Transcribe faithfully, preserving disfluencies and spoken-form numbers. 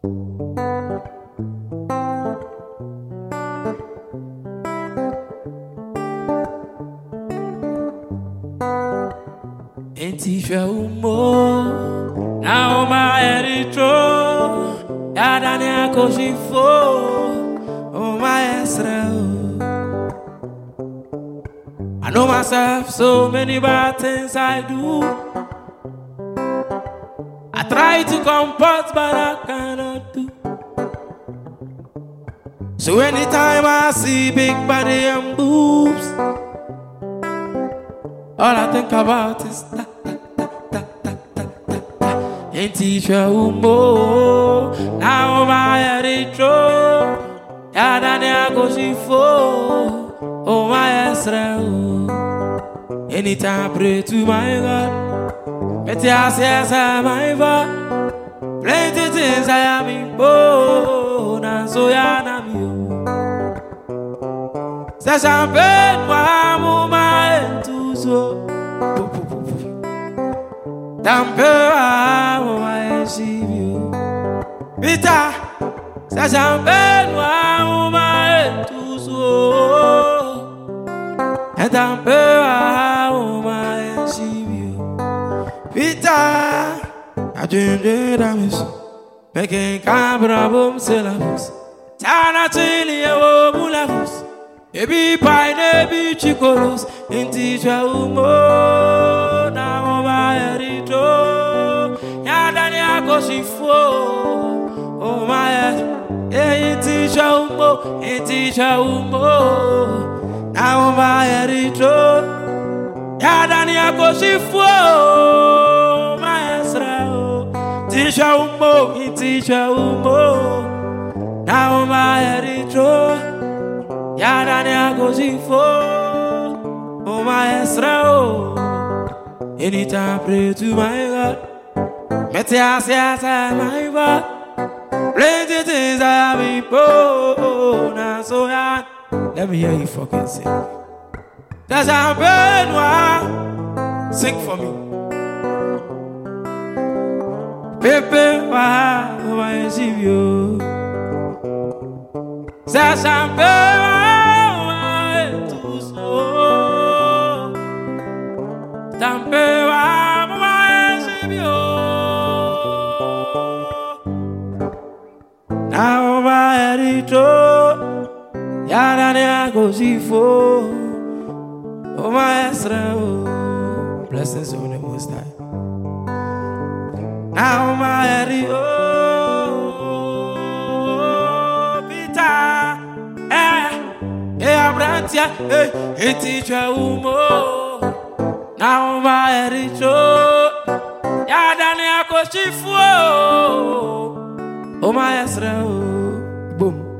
Intisha umo, now my eritro, yadane akoshifo, oh my Israel. I know myself, so many bad things I do. I try to comport, but I cannot do. So anytime I see big body and boobs, all I think about is that. Intisha umo, now my eritro, yadane akoshifo, oh my Israel. Anytime I pray to my God, but yes, yes, I'm my God. Plenty things I am in bone, and so I am you. Say champagne, I'm my entuso. Dampe wa wa shivyo Vita Sa champagne wa ma entuso Dampe wa ma shivyo Vita Ajunde damis Pekin cabra bum selabus Tana chili ewo mulabus Ebi pine ebi chikolos Intisha umo Na oma erito Yadani akoshifo Oh my Intisha umo Intisha umo Na oma erito Yadani akoshifo Oh my Israel Intisha umo Intisha umo Na oma erito Yadani akoshifo Oh my Israel. Anytime I pray to my God, Metias, yes, my God. Plenty things I have been born, and so on. Let me hear you fucking sing. That's how Ben sing for me. Pepe, why, why is you? That's how Ben. Dampe wa mama shibyo Na ma erito Yadane akoshifo Oh my Israel. Blessings on the Most High. Na ma erito Pita Eh Eh abrantia Eh Intisha umo Now my erito Yadane akoshifo Oh my Israel. Boom.